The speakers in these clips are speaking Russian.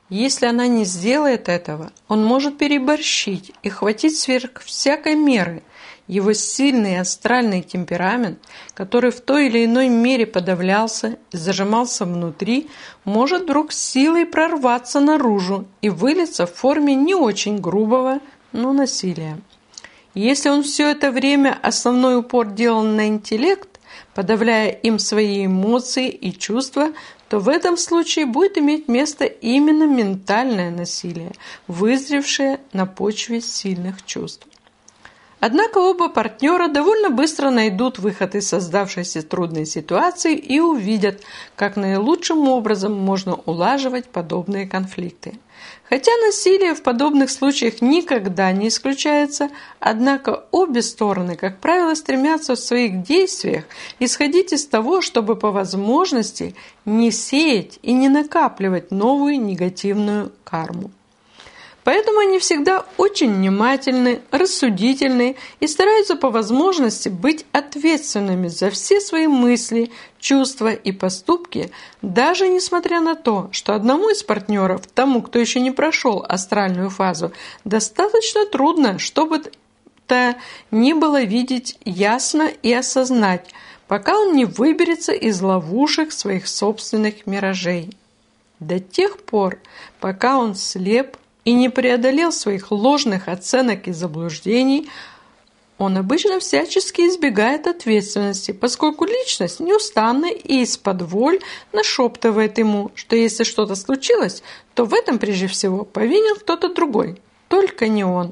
Если она не сделает этого, он может переборщить и хватить сверх всякой меры. Его сильный астральный темперамент, который в той или иной мере подавлялся и зажимался внутри, может вдруг силой прорваться наружу и вылиться в форме не очень грубого, но насилия. Если он все это время основной упор делал на интеллект, подавляя им свои эмоции и чувства, то в этом случае будет иметь место именно ментальное насилие, вызревшее на почве сильных чувств. Однако оба партнера довольно быстро найдут выход из создавшейся трудной ситуации и увидят, как наилучшим образом можно улаживать подобные конфликты. Хотя насилие в подобных случаях никогда не исключается, однако обе стороны, как правило, стремятся в своих действиях исходить из того, чтобы по возможности не сеять и не накапливать новую негативную карму. Поэтому они всегда очень внимательны, рассудительны и стараются по возможности быть ответственными за все свои мысли, чувства и поступки, даже несмотря на то, что одному из партнеров, тому, кто еще не прошел астральную фазу, достаточно трудно, чтобы то ни было видеть ясно и осознать, пока он не выберется из ловушек своих собственных миражей. До тех пор, пока он слеп, и не преодолел своих ложных оценок и заблуждений, он обычно всячески избегает ответственности, поскольку личность неустанно и исподволь нашептывает ему, что если что-то случилось, то в этом прежде всего повинен кто-то другой, только не он.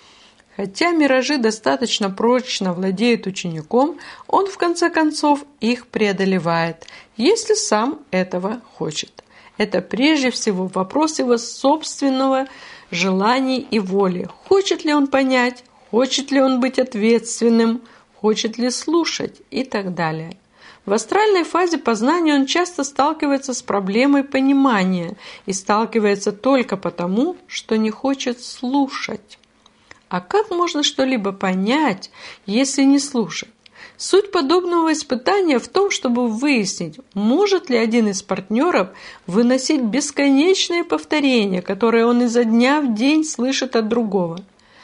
Хотя миражи достаточно прочно владеют учеником, он в конце концов их преодолевает, если сам этого хочет. Это прежде всего вопрос его собственного желания и воли. Хочет ли он понять, хочет ли он быть ответственным, хочет ли слушать и так далее. В астральной фазе познания он часто сталкивается с проблемой понимания и сталкивается только потому, что не хочет слушать. А как можно что-либо понять, если не слушать? Суть подобного испытания в том, чтобы выяснить, может ли один из партнеров выносить бесконечные повторения, которые он изо дня в день слышит от другого.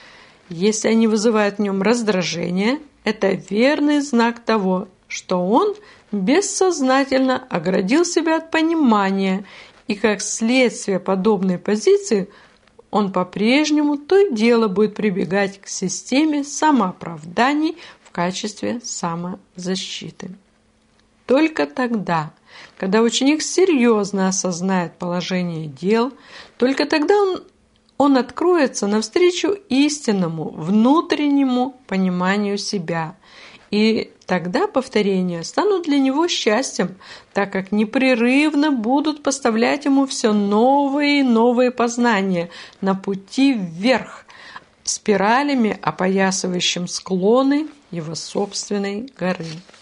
Если они вызывают в нем раздражение, это верный знак того, что он бессознательно оградил себя от понимания, и как следствие подобной позиции он по-прежнему то и дело будет прибегать к системе самооправданий в качестве самозащиты. Только тогда, когда ученик серьезно осознает положение дел, только тогда он откроется навстречу истинному внутреннему пониманию себя. И тогда повторения станут для него счастьем, так как непрерывно будут поставлять ему все новые и новые познания на пути вверх, спиралями, опоясывающим склоны его собственной горы.